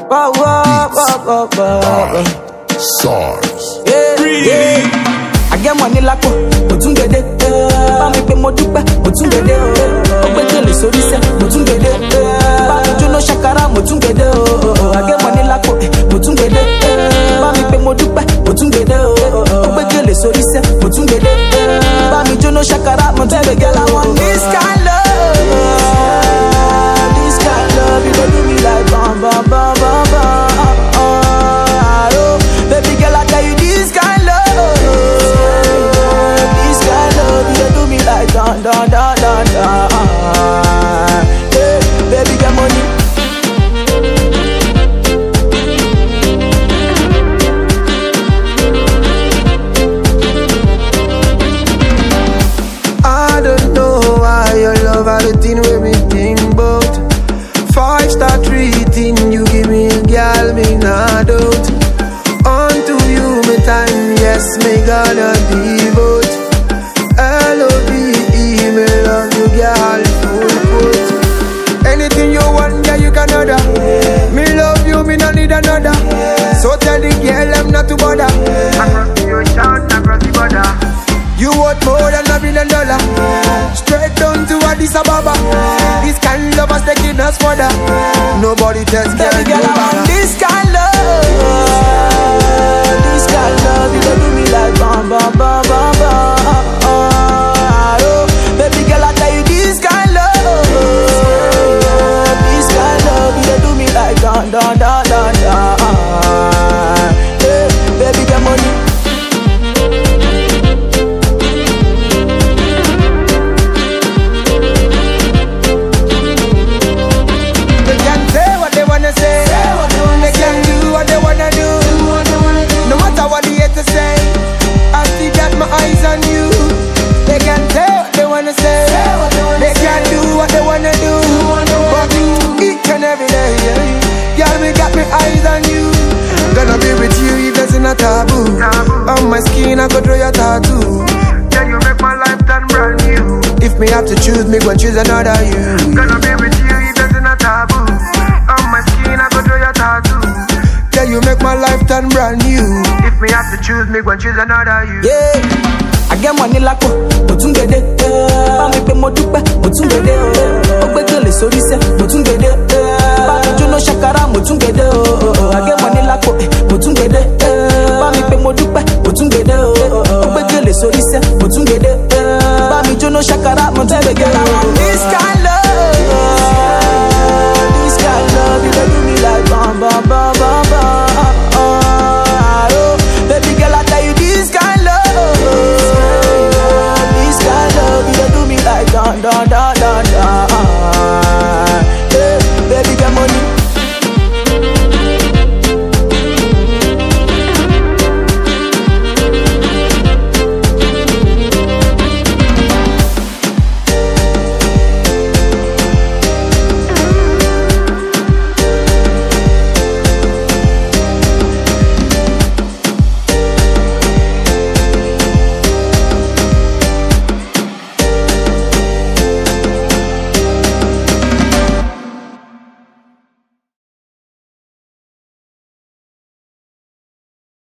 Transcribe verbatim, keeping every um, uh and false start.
Whoa, whoa, whoa, whoa, whoa. SARS. Yeah, yeah. I get money like what you get it. Ba mi pe mo dupe, mo tún get it. O gbe tele sórí se, mo tún get it. Ba mi jóná shakara, mo tún get it. I get money like mo tún get it. Ba mi pe mo dupe, mo tún get it. O gbe tele sórí se, mo tún get it. Ba mi jóná shakara, mo tún get it. Girl, I want this kind love. This kind love, you gon' do me like bam, bam, bam, bam, bam. Oh, baby girl, I tell you this kind love. This kind love, you gon' do me like dun, dun, dun, dun, dun. Yeah, baby, get money. I don't know why your love had a thing with me think about. Five star treating, you give me a girl, me not out. Unto you, me time, yes, me gonna devote. L O V E, me love you, girl, full put. Anything you want, yeah, you can order. Me love you, me no need another. So tell the girl, I'm not to bother. Across the ocean, across the border. You want more than a billion dollar. Straight down to Addis Ababa. This kind of love is taking us further. Nobody tells girl, baby girl, I want this kind love. This kind love, you gon' do me like bam, bam, bam, bam, bam. Oh, baby girl, I tell you this kind love. This kind love, you gon' do me like dun, dun, dun, dun, dun. Yeah, baby, get money. Eyes on you, they can say what they wanna say. They can do what they wanna do. But each and every day, yeah, girl, me got me eyes on you. Gonna be with you if there's not taboo. On my skin, I could draw your tattoo. Can you make my life turn brand new? If me have to choose, me go choose another you. Gonna be with you if there's not taboo. On my skin, I could draw your tattoo. Yeah, you make my life turn brand new. If me have to choose, me go choose another you. Yeah, I get money like mo tún get it. Ba mi pe mo dupe, mo tún get it. O gbe tele sórí se, mo tún get it. Ba mi jóná shakara, mo tún get it. I get money like mo tún get it. Ba mi pe mo dupe, mo tún get it. O gbe tele sórí se, mo tún get it. Ba mi jóná shakara, mo tún get it.